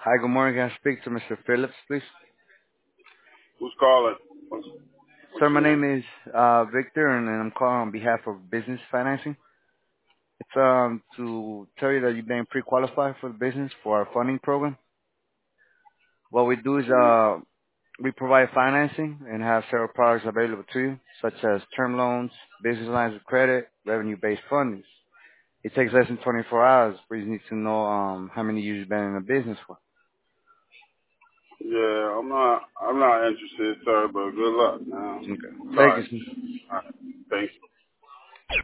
Hi, good morning. Can I speak to Mr. Phillips, please? Who's calling? What's Sir, my your name? name is Victor, and I'm calling on behalf of business financing. It's to tell you that you've been pre-qualified for the business for our funding program. What we do is we provide financing and have several products available to you, such as term loans, business lines of credit, revenue-based funding. It takes less than 24 hours. We just need to know how many years you've been in the business for. Yeah, I'm not interested, sir, but good luck. Okay. Thank Sorry. you, sir. All right. Thanks.